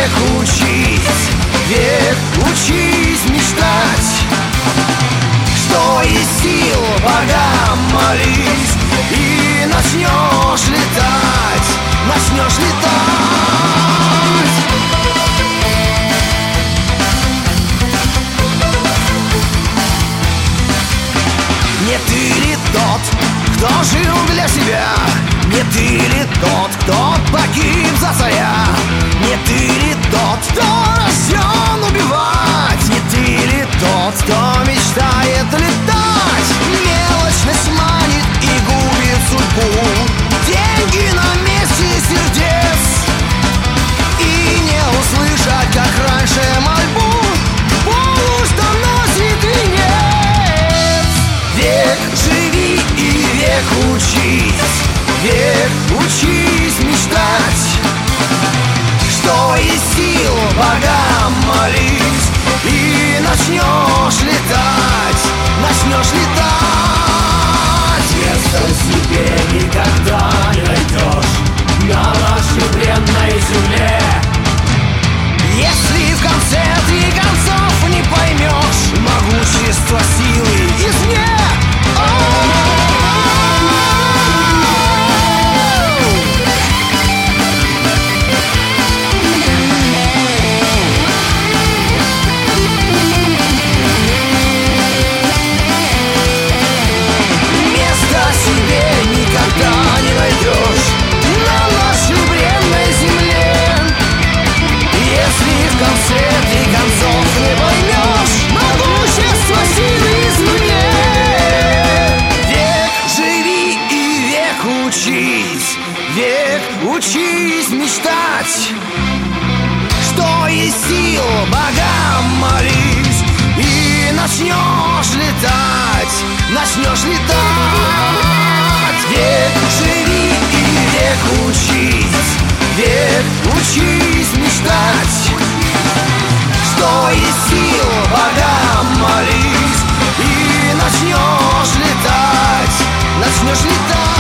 век учись, век учись мечтать. Что из сил богам молись, и начнешь летать, начнешь летать. Не ты ли тот, кто жил для себя? Не ты ли тот, кто погиб за царя? Не ты ли тот, кто рожден убивать? Не ты ли тот, кто мечтает летать? Мелочность манит и губит судьбу, деньги на месте сердец, и не услышать, как раньше, мольбу, Богу, что носит венец. Век живи и век учись, век учись мечтать. Что из сил богам молись, и начнешь летать, начнешь летать. Место себе никогда не найдешь на нашей бренной земле. Если в конце ты концов не поймешь могущество силы извне. Места себе никогда не найдешь на нашей бренной земле. Если в конце ты концов не поймешь могущество силы извне. Век живи и век учись, век учись мечтать. Что из сил богам молись, и начнешь летать, начнешь летать. Век живи и век учись, век учись мечтать. Что из сил богам молись, и начнешь летать, начнешь летать.